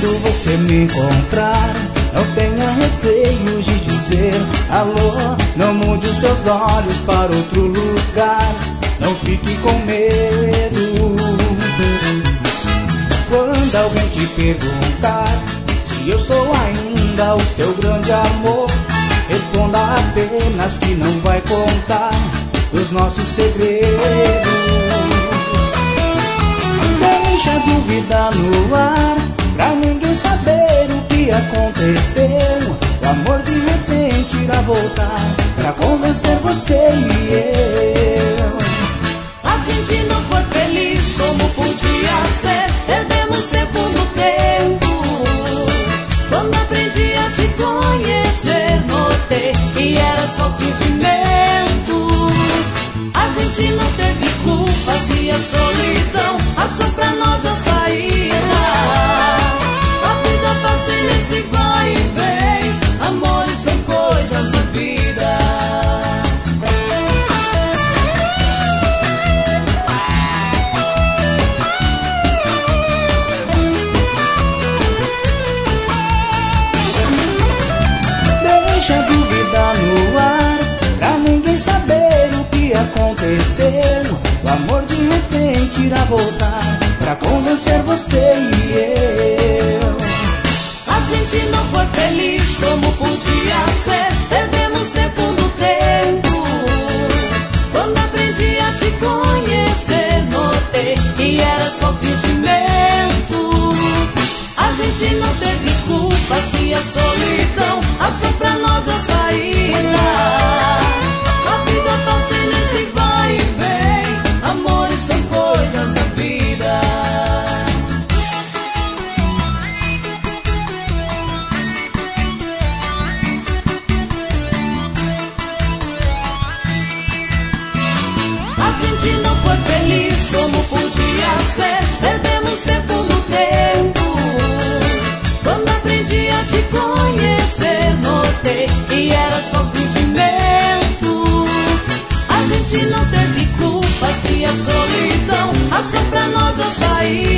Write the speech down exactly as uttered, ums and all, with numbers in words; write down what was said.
Quando você me encontrar, não tenha receio de dizer alô. Não mude os seus olhos para outro lugar, não fique com medo. Quando alguém te perguntar se eu sou ainda o seu grande amor, responda apenas que não vai contar os nossos segredos. Deixa a dúvida no ar, pra ninguém saber o que aconteceu. O amor de repente irá voltar pra convencer você e eu. A gente não foi feliz como podia ser, perdemos tempo no tempo. Quando aprendi a te conhecer, notei que era só fingimento. A gente não teve culpa se a solidão achou pra nós a saída. A vida passa nesse vai e vem, amores são coisas da vida. Deixa a dúvida no ar, pra ninguém saber o que aconteceu. O amor de repente irá voltar pra convencer você e eu. A gente não foi feliz como podia ser, perdemos tempo no tempo. Quando aprendi a te conhecer, notei que era só fingimento. A gente não teve culpa se a solidão achou pra nós a saída. A vida passa nesse vai e vem, amores são coisas da vida. A gente não foi feliz como podia ser, perdemos tempo no tempo. Quando aprendi a te conhecer, notei que era só fingimento. A gente não teve culpa se a solidão achou pra nós a saída.